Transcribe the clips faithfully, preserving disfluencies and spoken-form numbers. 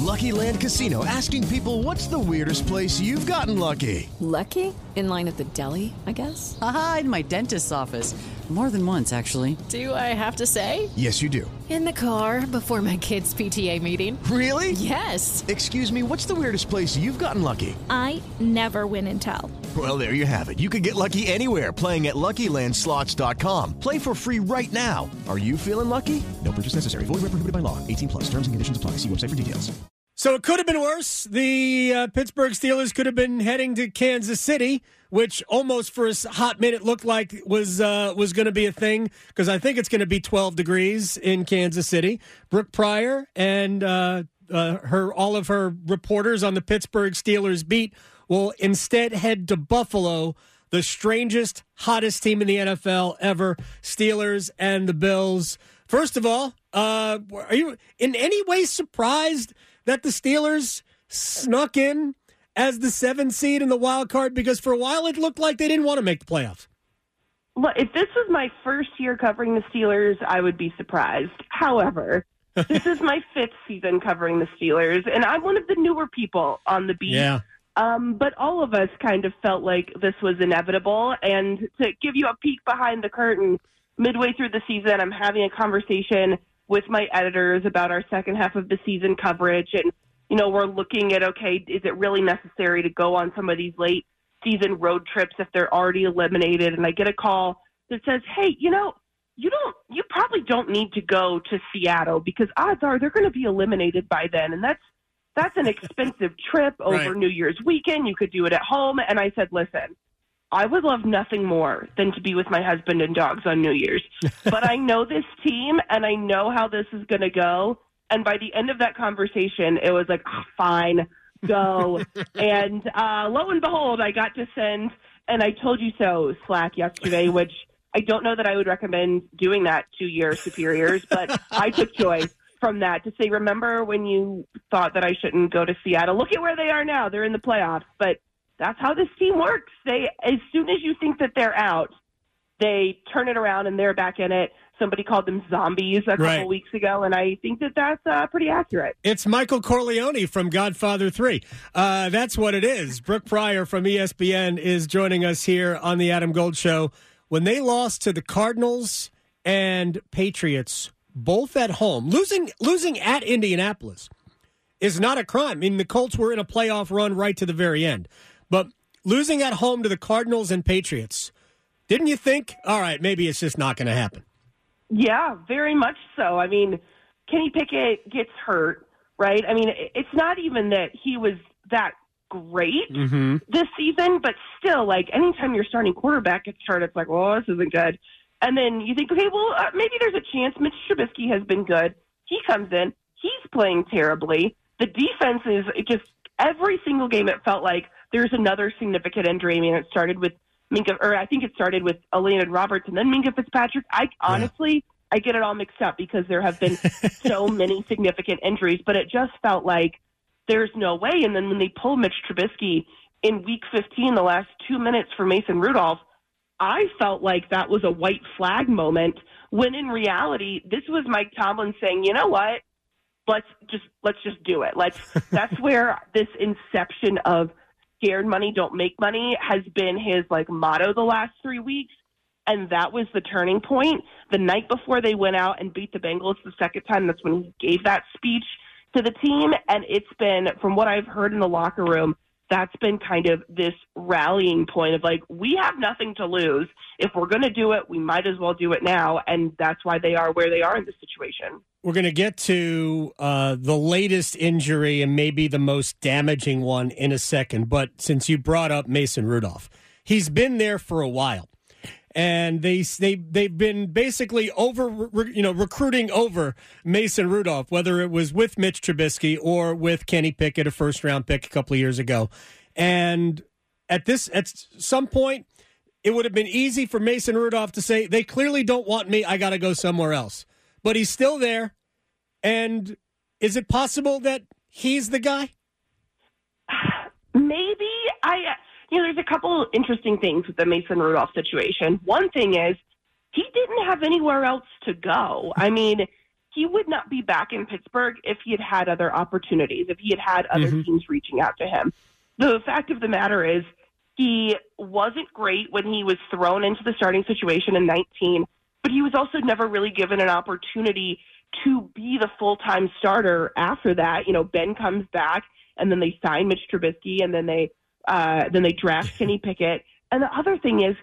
Lucky Land Casino, asking people, what's the weirdest place you've gotten lucky? Lucky? In line at the deli, I guess? Aha, in my dentist's office. More than once, actually. Do I have to say? Yes, you do. In the car before my kids' P T A meeting. Really? Yes. Excuse me, what's the weirdest place you've gotten lucky? I never win and tell. Well, there you have it. You can get lucky anywhere, playing at Lucky Land Slots dot com. Play for free right now. Are you feeling lucky? No purchase necessary. Void where prohibited by law. eighteen plus. Terms and conditions apply. See website for details. So it could have been worse. The uh, Pittsburgh Steelers could have been heading to Kansas City, which almost for a hot minute looked like was uh, was going to be a thing, because I think it's going to be twelve degrees in Kansas City. Brooke Pryor and uh, uh, her all of her reporters on the Pittsburgh Steelers beat will instead head to Buffalo, the strangest, hottest team in the N F L ever, Steelers and the Bills. First of all, uh, are you in any way surprised that the Steelers snuck in as the seventh seed in the wild card? Because for a while it looked like they didn't want to make the playoffs. Look, if this was my first year covering the Steelers, I would be surprised. However, this is my fifth season covering the Steelers, and I'm one of the newer people on the beat. Yeah. Um, but all of us kind of felt like this was inevitable. And to give you a peek behind the curtain, midway through the season, I'm having a conversation with my editors about our second half of the season coverage. And, you know, we're looking at, okay, is it really necessary to go on some of these late season road trips if they're already eliminated? And I get a call that says, hey, you know, you don't, you probably don't need to go to Seattle because odds are they're going to be eliminated by then. And that's, that's an expensive trip over Right. New Year's weekend. You could do it at home. And I said, listen, I would love nothing more than to be with my husband and dogs on New Year's. But I know this team, and I know how this is going to go. And by the end of that conversation, it was like, oh, fine, go. and uh, lo and behold, I got to send, and I told you so, Slack yesterday, which I don't know that I would recommend doing that to your superiors, but I took joy from that to say, remember when you thought that I shouldn't go to Seattle? Look at where they are now. They're in the playoffs. But that's how this team works. They, as soon as you think that they're out, they turn it around and they're back in it. Somebody called them zombies a couple Right. weeks ago, and I think that that's uh, pretty accurate. It's Michael Corleone from Godfather three. Uh, that's what it is. Brooke Pryor from E S P N is joining us here on the Adam Gold Show. When they lost to the Cardinals and Patriots, both at home, losing losing at Indianapolis is not a crime. I mean, the Colts were in a playoff run right to the very end. But losing at home to the Cardinals and Patriots, didn't you think, all right, maybe it's just not going to happen? Yeah, very much so. I mean, Kenny Pickett gets hurt, right? I mean, it's not even that he was that great Mm-hmm. this season, but still, like, anytime your starting quarterback gets hurt, it's like, well, this isn't good. And then you think, okay, well, uh, maybe there's a chance. Mitch Trubisky has been good. He comes in. He's playing terribly. The defense is it just every single game it felt like there's another significant injury. I mean, it started with Minka, or I think it started with Elaine Roberts and then Minka Fitzpatrick. I honestly, I get it all mixed up because there have been so many significant injuries, but it just felt like there's no way. And then when they pull Mitch Trubisky in week fifteen, the last two minutes for Mason Rudolph, I felt like that was a white flag moment when in reality, this was Mike Tomlin saying, you know what, let's just, let's just do it. Let's, that's where this inception of scared money don't make money has been his like motto the last three weeks. And that was the turning point. The night before they went out and beat the Bengals the second time, that's when he gave that speech to the team. And it's been, from what I've heard in the locker room, that's been kind of this rallying point of like, we have nothing to lose. If we're going to do it, we might as well do it now. And that's why they are where they are in this situation. We're going to get to uh, the latest injury and maybe the most damaging one in a second. But since you brought up Mason Rudolph, he's been there for a while. And they they they've been basically over re, you know recruiting over Mason Rudolph, whether it was with Mitch Trubisky or with Kenny Pickett, a first round pick a couple of years ago. And at this at some point, it would have been easy for Mason Rudolph to say, they clearly don't want me, I got to go somewhere else. But he's still there. And is it possible that he's the guy? Maybe. I. You know, there's a couple interesting things with the Mason Rudolph situation. One thing is he didn't have anywhere else to go. I mean, he would not be back in Pittsburgh if he had had other opportunities, if he had had other mm-hmm. teams reaching out to him. The fact of the matter is he wasn't great when he was thrown into the starting situation in nineteen, but he was also never really given an opportunity to be the full-time starter after that. You know, Ben comes back, and then they sign Mitch Trubisky, and then they uh, then they draft Kenny Pickett. And the other thing is,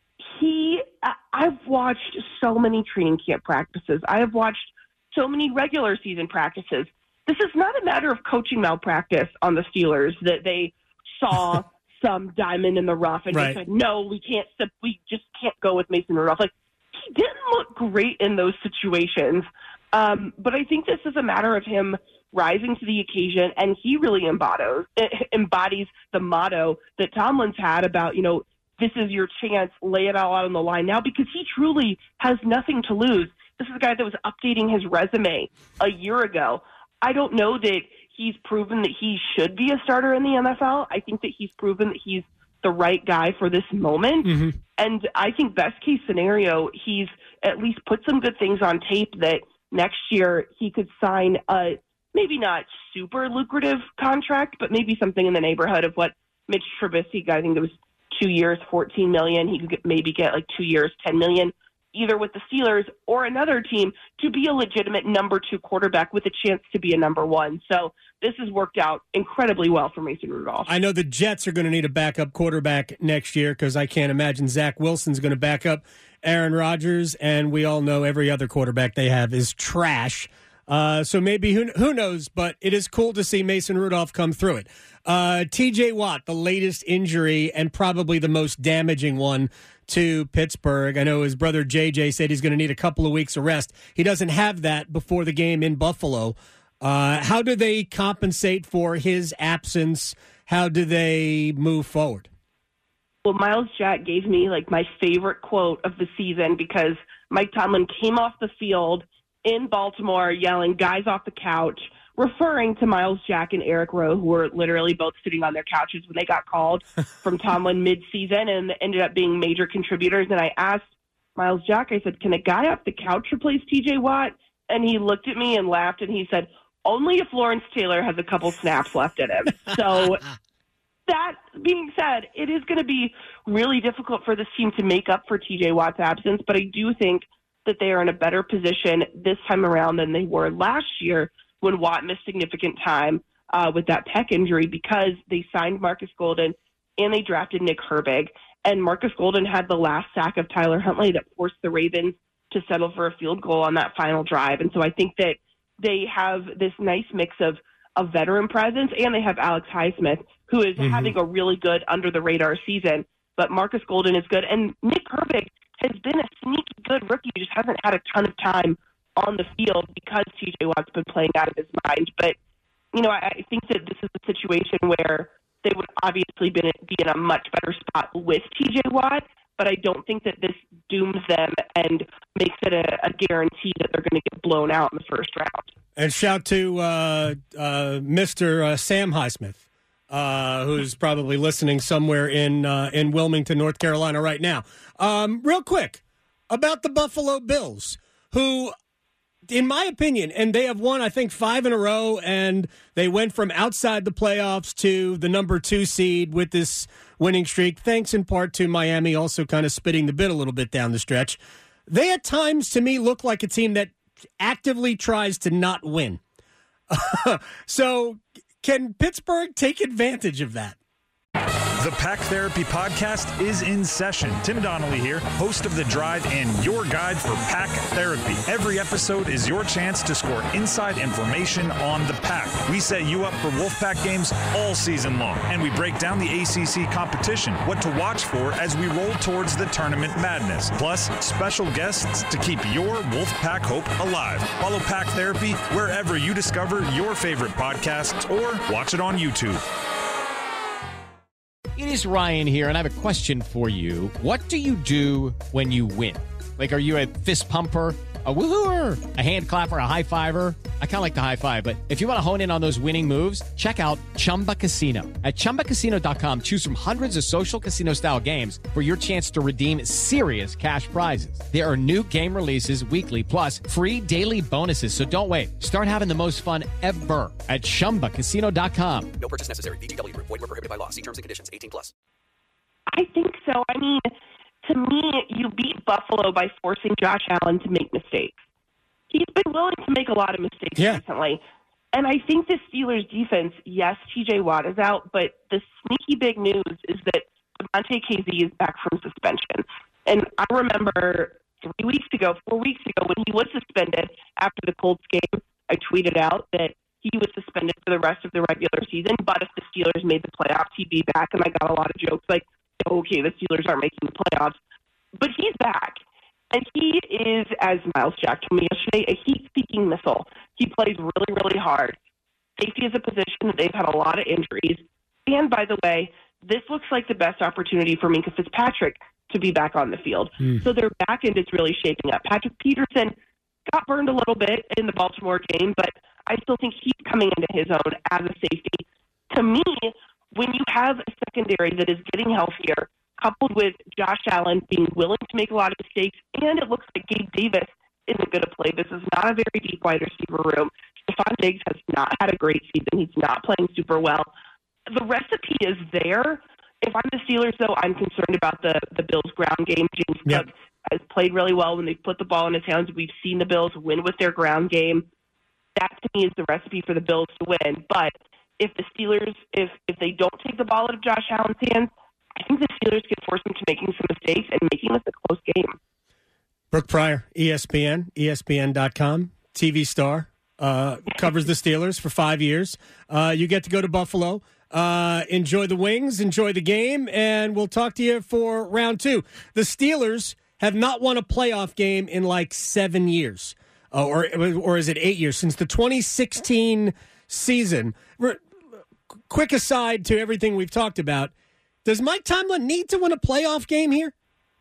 he I've watched so many training camp practices. I have watched so many regular season practices. This is not a matter of coaching malpractice on the Steelers that they saw some diamond in the rough and right. they said, no, we can't, we just can't go with Mason Rudolph. Like, he didn't look great in those situations. Um, but I think this is a matter of him rising to the occasion, and he really embodies, embodies the motto that Tomlin's had about, you know, this is your chance, lay it all out on the line now, because he truly has nothing to lose. This is a guy that was updating his resume a year ago. I don't know that he's proven that he should be a starter in the N F L. I think that he's proven that he's the right guy for this moment. Mm-hmm. And I think best case scenario, he's at least put some good things on tape that next year he could sign a maybe not super lucrative contract, but maybe something in the neighborhood of what Mitch Trubisky got. I think it was two years, fourteen million dollars. He could get, maybe get like two years, ten million dollars, either with the Steelers or another team, to be a legitimate number two quarterback with a chance to be a number one. So this has worked out incredibly well for Mason Rudolph. I know the Jets are going to need a backup quarterback next year, because I can't imagine Zach Wilson's going to back up Aaron Rodgers, and we all know every other quarterback they have is trash. Uh, so maybe, who, who knows, but it is cool to see Mason Rudolph come through it. Uh, T J Watt, the latest injury and probably the most damaging one to Pittsburgh. I know his brother J J said he's going to need a couple of weeks of rest. He doesn't have that before the game in Buffalo. Uh, how do they compensate for his absence? How do they move forward? Well, Myles Jack gave me like my favorite quote of the season, because Mike Tomlin came off the field in Baltimore yelling "guys off the couch," referring to Myles Jack and Eric Rowe, who were literally both sitting on their couches when they got called from Tomlin mid-season and ended up being major contributors. And I asked Myles Jack, I said, can a guy off the couch replace T J Watt? And he looked at me and laughed, and he said, only if Lawrence Taylor has a couple snaps left in him. So that being said, it is going to be really difficult for this team to make up for T J Watt's absence, but I do think that they are in a better position this time around than they were last year when Watt missed significant time uh, with that pec injury, because they signed Marcus Golden and they drafted Nick Herbig. And Marcus Golden had the last sack of Tyler Huntley that forced the Ravens to settle for a field goal on that final drive. And so I think that they have this nice mix of a veteran presence, and they have Alex Highsmith, who is mm-hmm. having a really good under-the-radar season. But Marcus Golden is good. And Nick Herbig has been a sneaky good rookie. He just hasn't had a ton of time on the field because T J Watt's been playing out of his mind. But, you know, I think that this is a situation where they would obviously be in a much better spot with T J Watt, but I don't think that this dooms them and makes it a, a guarantee that they're going to get blown out in the first round. And shout to uh, uh, Mister Uh, Sam Highsmith, uh, who's probably listening somewhere in uh, in Wilmington, North Carolina right now. Um, real quick, about the Buffalo Bills, who, in my opinion, and they have won, I think, five in a row, and they went from outside the playoffs to the number two seed with this winning streak, thanks in part to Miami also kind of spitting the bit a little bit down the stretch. They at times, to me, look like a team that actively tries to not win. So can Pittsburgh take advantage of that? The Pack Therapy Podcast is in session. Tim Donnelly here, host of The Drive and your guide for Pack Therapy. Every episode is your chance to score inside information on the Pack. We set you up for Wolfpack games all season long, and we break down the A C C competition, what to watch for as we roll towards the tournament madness, plus special guests to keep your Wolfpack hope alive. Follow Pack Therapy wherever you discover your favorite podcasts or watch it on YouTube. It is Ryan here, and I have a question for you. What do you do when you win? Like, are you a fist pumper, a woohooer, a hand clapper, a high fiver? I kind of like the high five, but if you want to hone in on those winning moves, check out Chumba Casino. At chumba casino dot com, choose from hundreds of social casino style games for your chance to redeem serious cash prizes. There are new game releases weekly, plus free daily bonuses. So don't wait. Start having the most fun ever at chumba casino dot com. No purchase necessary. V G W Group. Void where prohibited by law. See terms and conditions. eighteen plus. I think so. I mean, to me, you beat Buffalo by forcing Josh Allen to make mistakes. He's been willing to make a lot of mistakes yeah. recently. And I think the Steelers' defense, yes, T J Watt is out, but the sneaky big news is that Devontae Kazee is back from suspension. And I remember three weeks ago, four weeks ago, when he was suspended after the Colts game, I tweeted out that he was suspended for the rest of the regular season, but if the Steelers made the playoffs, he'd be back. And I got a lot of jokes like, okay, the Steelers aren't making the playoffs. But he's back. And he is, as Miles Jack told me yesterday, a heat-seeking missile. He plays really, really hard. Safety is a position that they've had a lot of injuries. And, by the way, this looks like the best opportunity for Minkah Fitzpatrick to be back on the field. Mm. So their back end is really shaping up. Patrick Peterson got burned a little bit in the Baltimore game, but I still think he's coming into his own as a safety. To me, when you have a secondary that is getting healthier, coupled with Josh Allen being willing to make a lot of mistakes, and it looks like Gabe Davis isn't going to play. This is not a very deep wide receiver room. Stephon Diggs has not had a great season. He's not playing super well. The recipe is there. If I'm the Steelers, though, I'm concerned about the, the Bills' ground game. James yep. Cook has played really well when they've put the ball in his hands. We've seen the Bills win with their ground game. That, to me, is the recipe for the Bills to win. But if the Steelers, if, if they don't take the ball out of Josh Allen's hands, I think the Steelers could force them to making some mistakes and making this a close game. Brooke Pryor, E S P N, E S P N dot com, T V star, uh, covers the Steelers for five years. Uh, you get to go to Buffalo, uh, enjoy the wings, enjoy the game, and we'll talk to you for round two. The Steelers have not won a playoff game in like seven years, uh, or or is it eight years, since the twenty sixteen season. Re- quick aside to everything we've talked about, does Mike Tomlin need to win a playoff game here?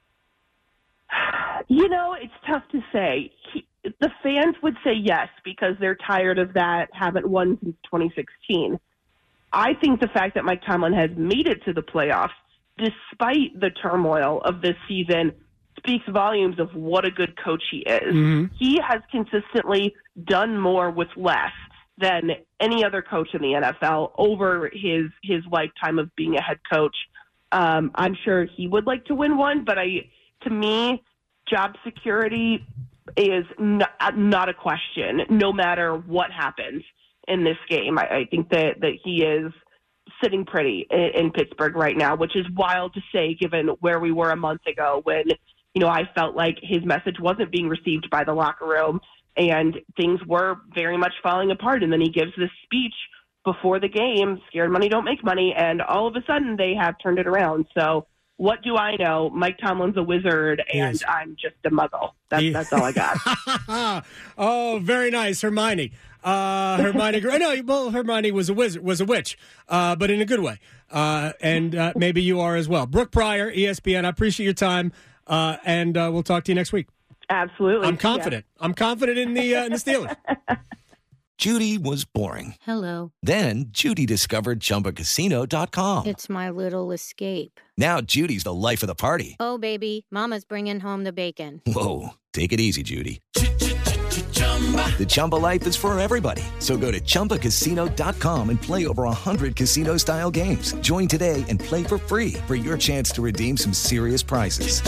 You know, it's tough to say. He, the fans would say yes because they're tired of that, haven't won since twenty sixteen. I think the fact that Mike Tomlin has made it to the playoffs, despite the turmoil of this season, speaks volumes of what a good coach he is. Mm-hmm. He has consistently done more with less than any other coach in the N F L over his his lifetime of being a head coach. Um, I'm sure he would like to win one, but I, to me, job security is not, not a question, no matter what happens in this game. I, I think that, that he is sitting pretty in, in Pittsburgh right now, which is wild to say given where we were a month ago when, you know, I felt like his message wasn't being received by the locker room and things were very much falling apart. And then he gives this speech before the game, scared money don't make money, and all of a sudden they have turned it around. So what do I know? Mike Tomlin's a wizard, and yes. I'm just a muggle. That's, he, that's all I got. Oh, very nice, Hermione. Uh, Hermione, no, well, Hermione was a wizard, was a witch, uh, but in a good way. Uh, and uh, maybe you are as well. Brooke Pryor, E S P N. I appreciate your time, uh, and uh, we'll talk to you next week. Absolutely. I'm confident. Yeah. I'm confident in the uh, in the Steelers. Judy was boring. Hello. Then Judy discovered Chumba Casino dot com. It's my little escape. Now Judy's the life of the party. Oh, baby, mama's bringing home the bacon. Whoa, take it easy, Judy. The Chumba life is for everybody. So go to Chumba Casino dot com and play over one hundred casino-style games. Join today and play for free for your chance to redeem some serious prizes.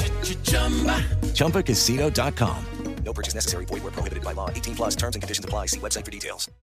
Chumba Casino dot com. No purchase necessary. Void where prohibited by law. eighteen plus terms and conditions apply. See website for details.